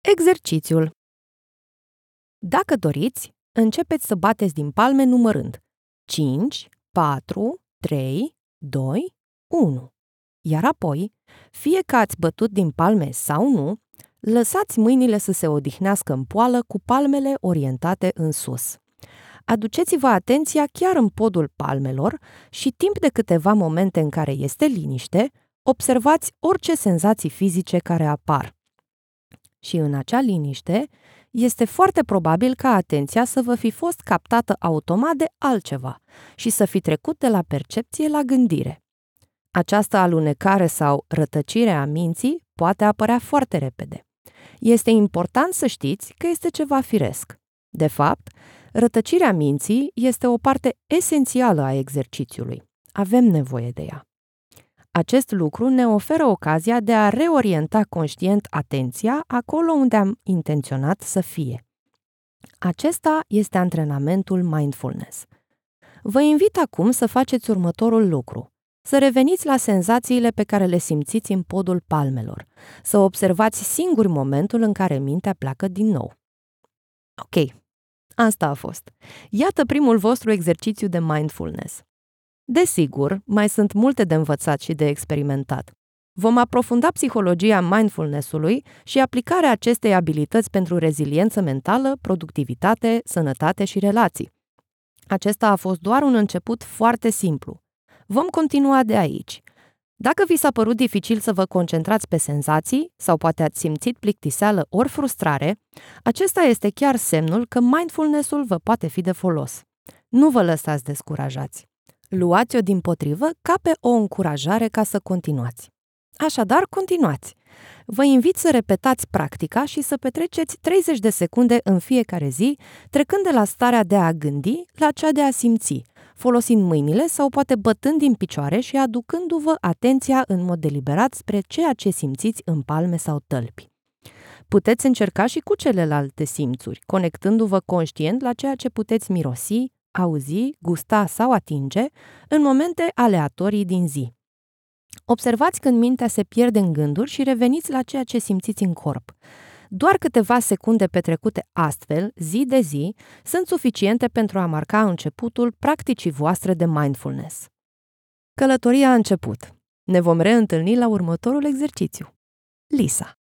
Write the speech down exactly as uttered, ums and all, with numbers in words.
Exercițiul. Dacă doriți, începeți să bateți din palme numărând cinci, patru, trei, doi, unu. Iar apoi, fie că ați bătut din palme sau nu, lăsați mâinile să se odihnească în poală cu palmele orientate în sus. Aduceți-vă atenția chiar în podul palmelor și timp de câteva momente în care este liniște, observați orice senzații fizice care apar. Și în acea liniște, este foarte probabil ca atenția să vă fi fost captată automat de altceva și să fi trecut de la percepție la gândire. Această alunecare sau rătăcire a minții poate apărea foarte repede. Este important să știți că este ceva firesc. De fapt, rătăcirea minții este o parte esențială a exercițiului. Avem nevoie de ea. Acest lucru ne oferă ocazia de a reorienta conștient atenția acolo unde am intenționat să fie. Acesta este antrenamentul mindfulness. Vă invit acum să faceți următorul lucru. Să reveniți la senzațiile pe care le simțiți în podul palmelor. Să observați singur momentul în care mintea pleacă din nou. Ok, asta a fost. Iată primul vostru exercițiu de mindfulness. Desigur, mai sunt multe de învățat și de experimentat. Vom aprofunda psihologia mindfulness-ului și aplicarea acestei abilități pentru reziliență mentală, productivitate, sănătate și relații. Acesta a fost doar un început foarte simplu. Vom continua de aici. Dacă vi s-a părut dificil să vă concentrați pe senzații sau poate ați simțit plictiseală ori frustrare, acesta este chiar semnul că mindfulness-ul vă poate fi de folos. Nu vă lăsați descurajați. Luați-o dimpotrivă ca pe o încurajare ca să continuați. Așadar, continuați! Vă invit să repetați practica și să petreceți treizeci de secunde în fiecare zi, trecând de la starea de a gândi la cea de a simți, folosind mâinile sau poate bătând din picioare și aducându-vă atenția în mod deliberat spre ceea ce simțiți în palme sau tălpi. Puteți încerca și cu celelalte simțuri, conectându-vă conștient la ceea ce puteți mirosi, auzi, gusta sau atinge în momente aleatorii din zi. Observați când mintea se pierde în gânduri și reveniți la ceea ce simțiți în corp. Doar câteva secunde petrecute astfel, zi de zi, sunt suficiente pentru a marca începutul practicii voastre de mindfulness. Călătoria a început. Ne vom reîntâlni la următorul exercițiu. Lisa.